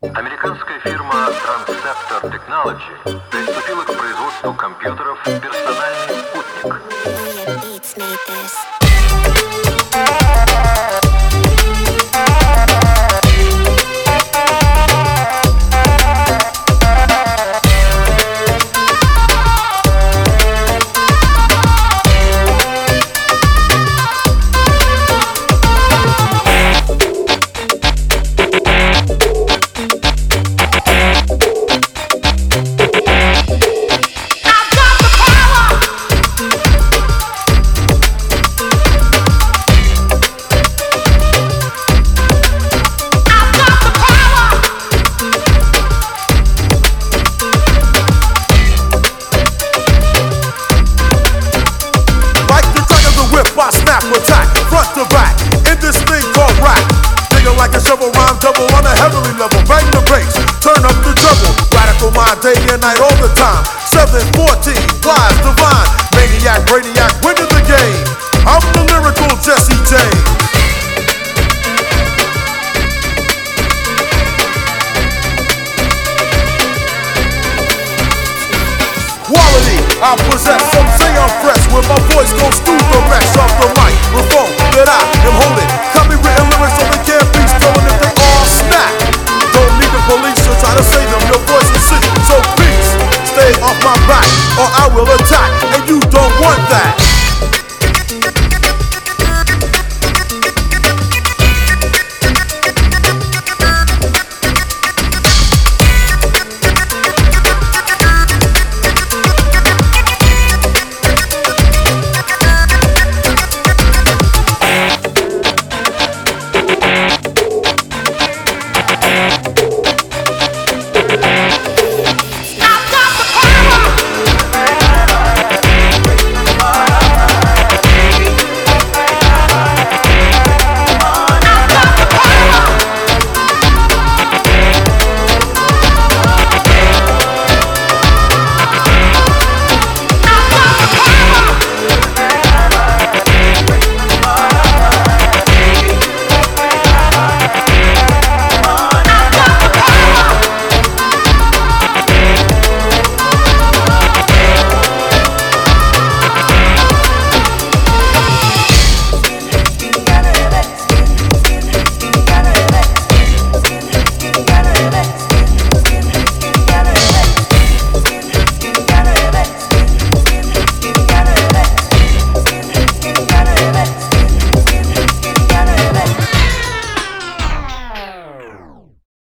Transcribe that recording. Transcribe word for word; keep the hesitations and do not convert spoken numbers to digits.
Американская фирма Transceptor Technology приступила к производству компьютеров «Персональный спутник». Attack, front to back, in this thing called rap. Digging like a shovel, rhyme double on a heavenly level. Bang the bass, turn up the treble. Radical mind, day and night, all the time. seven fourteen, wise, divine. Maniac, brainiac, winning the game. I'm the lyrical Jesse James. Quality, I possess, some say I'm fresh. When my voice goes through the rest of the microphone that I am holding. Copywritten lyrics so they can't be stolen if they all snap. Don't need the police to try to save them, your voice is sick. So peace, stay off my back or I will attack. And you don't want that.